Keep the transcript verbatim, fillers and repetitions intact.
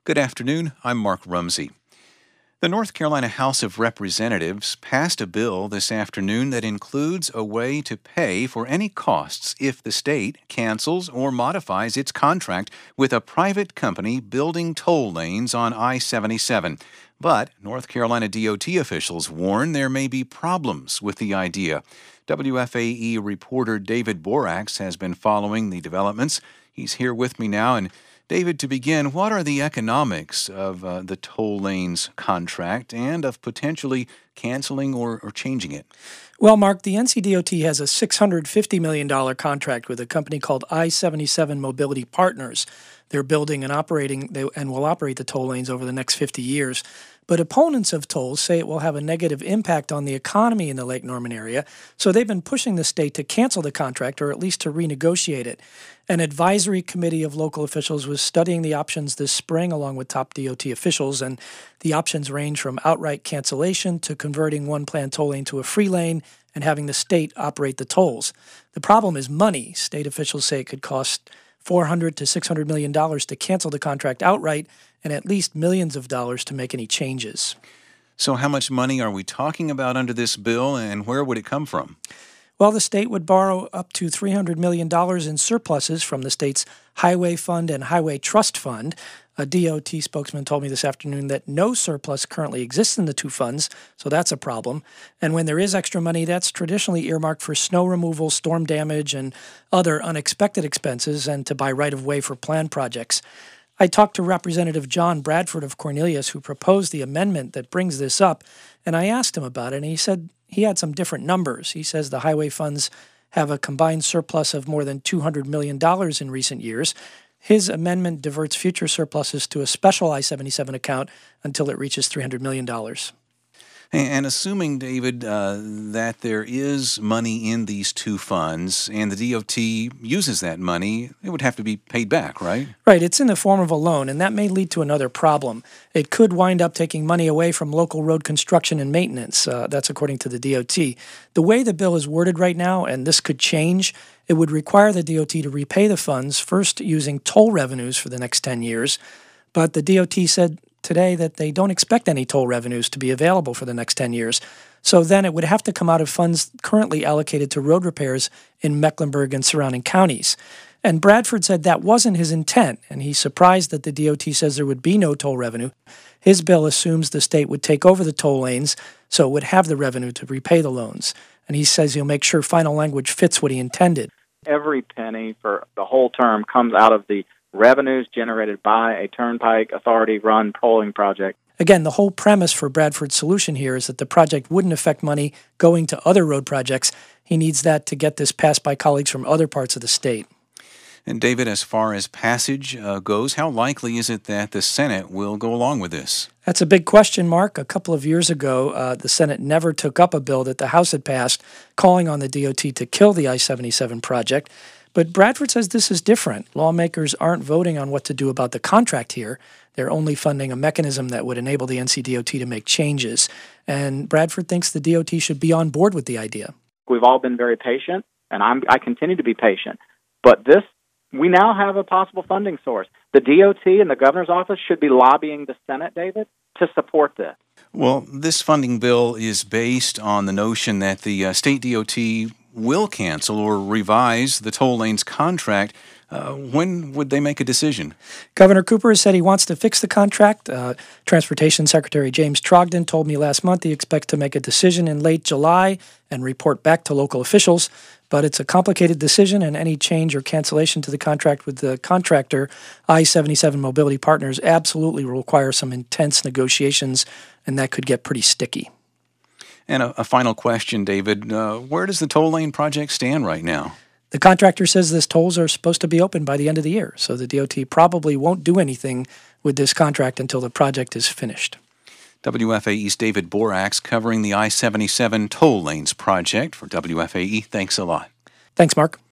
Good afternoon. I'm Mark Rumsey. The North Carolina House of Representatives passed a bill this afternoon that includes a way to pay for any costs if the state cancels or modifies its contract with a private company building toll lanes on I seventy-seven. But North Carolina D O T officials warn there may be problems with the idea. W F A E reporter David Borax has been following the developments. He's here with me now. And David, to begin, what are the economics of uh, the toll lanes contract and of potentially canceling or, or changing it? Well, Mark, the N C D O T has a six hundred fifty million dollars contract with a company called I seventy-seven Mobility Partners. They're building and operating they, and will operate the toll lanes over the next fifty years. But opponents of tolls say it will have a negative impact on the economy in the Lake Norman area, so they've been pushing the state to cancel the contract or at least to renegotiate it. An advisory committee of local officials was studying the options this spring along with top D O T officials, and the options range from outright cancellation to converting one planned toll lane to a free lane and having the state operate the tolls. The problem is money. State officials say it could cost four hundred to six hundred million dollars to cancel the contract outright and at least millions of dollars to make any changes. So how much money are we talking about under this bill, and where would it come from? Well, the state would borrow up to three hundred million dollars in surpluses from the state's Highway Fund and Highway Trust Fund. A D O T spokesman told me this afternoon that no surplus currently exists in the two funds, so that's a problem. And when there is extra money, that's traditionally earmarked for snow removal, storm damage, and other unexpected expenses, and to buy right-of-way for planned projects. I talked to Representative John Bradford of Cornelius, who proposed the amendment that brings this up, and I asked him about it, and he said he had some different numbers. He says the highway funds have a combined surplus of more than two hundred million dollars in recent years. His amendment diverts future surpluses to a special I seventy-seven account until it reaches three hundred million dollars. And assuming, David, uh, that there is money in these two funds and the D O T uses that money, it would have to be paid back, right? Right. It's in the form of a loan, and that may lead to another problem. It could wind up taking money away from local road construction and maintenance. Uh, that's according to the D O T. The way the bill is worded right now, and this could change, it would require the D O T to repay the funds, first using toll revenues for the next ten years. But the D O T said today that they don't expect any toll revenues to be available for the next ten years. So then it would have to come out of funds currently allocated to road repairs in Mecklenburg and surrounding counties. And Bradford said that wasn't his intent, and he's surprised that the D O T says there would be no toll revenue. His bill assumes the state would take over the toll lanes, so it would have the revenue to repay the loans. And he says he'll make sure final language fits what he intended. Every penny for the whole term comes out of the revenues generated by a Turnpike Authority-run tolling project. Again, the whole premise for Bradford's solution here is that the project wouldn't affect money going to other road projects. He needs that to get this passed by colleagues from other parts of the state. And David, as far as passage uh, goes, how likely is it that the Senate will go along with this? That's a big question, Mark. A couple of years ago, uh, the Senate never took up a bill that the House had passed calling on the D O T to kill the I seventy-seven project. But Bradford says this is different. Lawmakers aren't voting on what to do about the contract here. They're only funding a mechanism that would enable the N C D O T to make changes. And Bradford thinks the D O T should be on board with the idea. We've all been very patient, and I'm, I continue to be patient. But this, we now have a possible funding source. The D O T and the governor's office should be lobbying the Senate, David, to support this. Well, this funding bill is based on the notion that the uh, state D O T will cancel or revise the toll lanes contract. Uh, when would they make a decision? Governor Cooper has said he wants to fix the contract. Uh, Transportation Secretary James Trogdon told me last month he expects to make a decision in late July and report back to local officials. But it's a complicated decision, and any change or cancellation to the contract with the contractor, I seventy-seven Mobility Partners, absolutely will require some intense negotiations, and that could get pretty sticky. And a, a final question, David. Uh, where does the toll lane project stand right now? The contractor says these tolls are supposed to be open by the end of the year, so the D O T probably won't do anything with this contract until the project is finished. W F A E's David Borax covering the I seventy-seven toll lanes project for W F A E. Thanks a lot. Thanks, Mark.